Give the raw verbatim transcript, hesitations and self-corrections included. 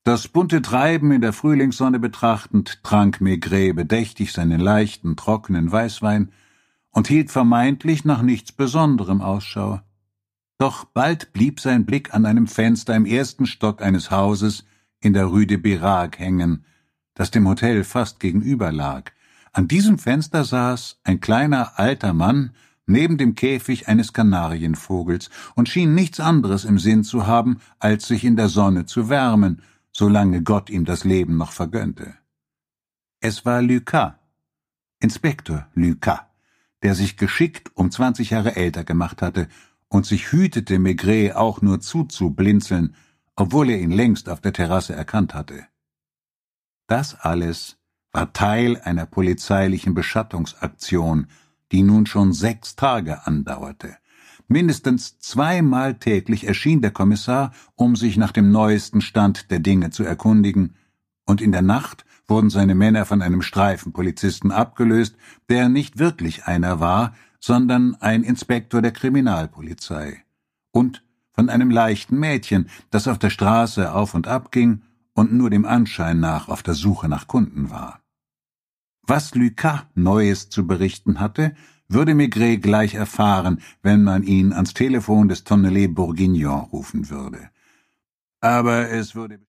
Das bunte Treiben in der Frühlingssonne betrachtend, trank Maigret bedächtig seinen leichten, trockenen Weißwein und hielt vermeintlich nach nichts Besonderem Ausschau. Doch bald blieb sein Blick an einem Fenster im ersten Stock eines Hauses in der Rue de Birague hängen, das dem Hotel fast gegenüber lag. An diesem Fenster saß ein kleiner, alter Mann neben dem Käfig eines Kanarienvogels und schien nichts anderes im Sinn zu haben, als sich in der Sonne zu wärmen, solange Gott ihm das Leben noch vergönnte. Es war Lucas, Inspektor Lucas, der sich geschickt um zwanzig Jahre älter gemacht hatte und sich hütete, Maigret auch nur zuzublinzeln, obwohl er ihn längst auf der Terrasse erkannt hatte. Das alles war Teil einer polizeilichen Beschattungsaktion, die nun schon sechs Tage andauerte. Mindestens zweimal täglich erschien der Kommissar, um sich nach dem neuesten Stand der Dinge zu erkundigen, und in der Nacht wurden seine Männer von einem Streifenpolizisten abgelöst, der nicht wirklich einer war, sondern ein Inspektor der Kriminalpolizei, und von einem leichten Mädchen, das auf der Straße auf und ab ging und nur dem Anschein nach auf der Suche nach Kunden war. Was Lucas Neues zu berichten hatte, würde Maigret gleich erfahren, wenn man ihn ans Telefon des Tonnelier Bourguignon rufen würde. Aber es würde